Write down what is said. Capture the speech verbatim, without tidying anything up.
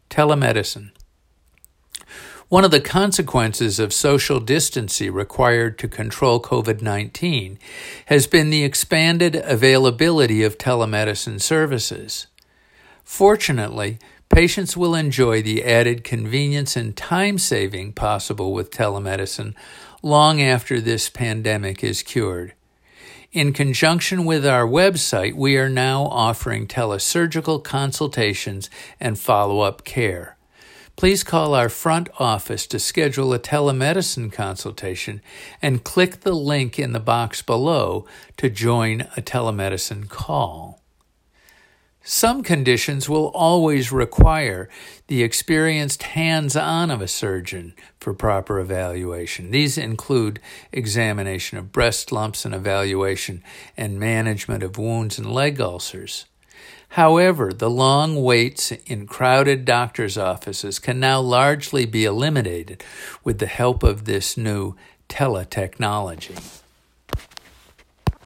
Telemedicine. One of the consequences of social distancing required to control COVID nineteen has been the expanded availability of telemedicine services. Fortunately, patients will enjoy the added convenience and time saving possible with telemedicine long after this pandemic is cured. In conjunction with our website, we are now offering telesurgical consultations and follow-up care. Please call our front office to schedule a telemedicine consultation and click the link in the box below to join a telemedicine call. Some conditions will always require the experienced hands-on of a surgeon for proper evaluation. These include examination of breast lumps and evaluation and management of wounds and leg ulcers. However, the long waits in crowded doctors' offices can now largely be eliminated with the help of this new teletechnology.